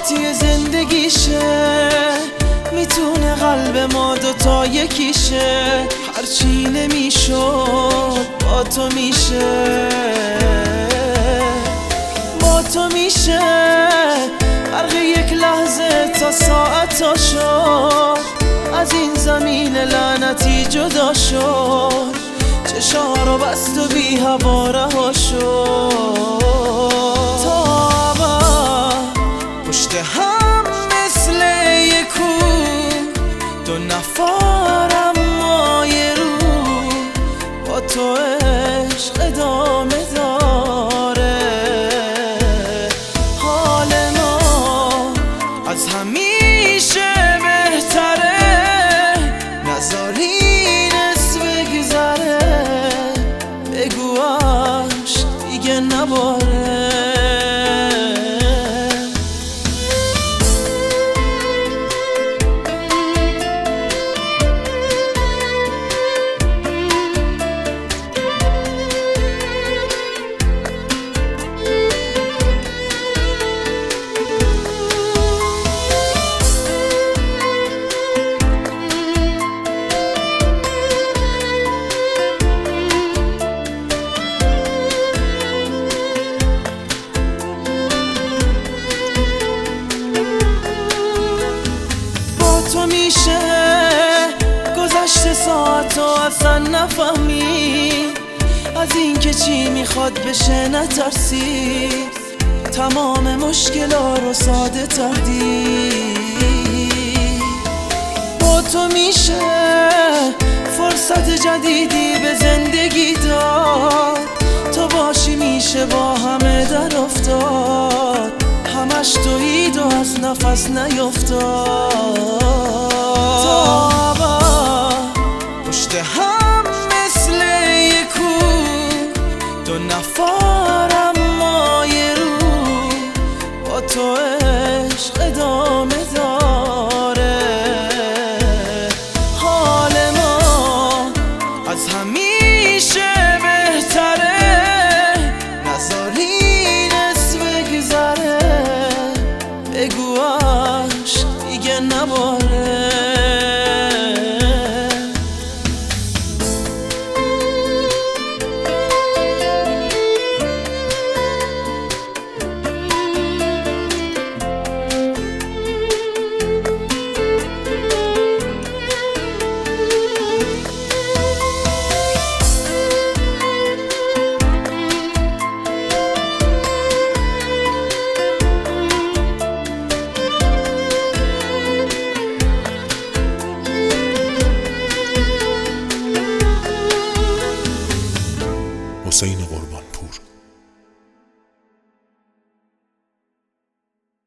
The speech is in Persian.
پارتی زندگیشه، میتونه قلب ما دوتا یکیشه. هرچی نمیشد با تو میشه، با تو میشه. فرق یک لحظه تا ساعت شد، از این زمین لعنتی جدا شد. چشا رو بست و بی هوا رها شد. تا پشت هم مثل یک کوه، دو نفرم ما یه رو. با تو عشق ادامه داره، حال ما از همیشه بهتره. نذاری نصف بگذره، بگوش دیگه نباره. تو میشه گذشته ساعت و اصلا نفهمی، از این که چی میخواد بشه نترسی. تمام مشکلا رو ساده تر دید. با تو میشه فرصت جدیدی به زندگی داد. تو باشی میشه با همه در افتاد، همش تویید و از نفس نیفتاد. تا پشت هم مثل یک کوه، دو نفرم ما یه رو. با تو عشق ادامه داره، حال ما از همیشه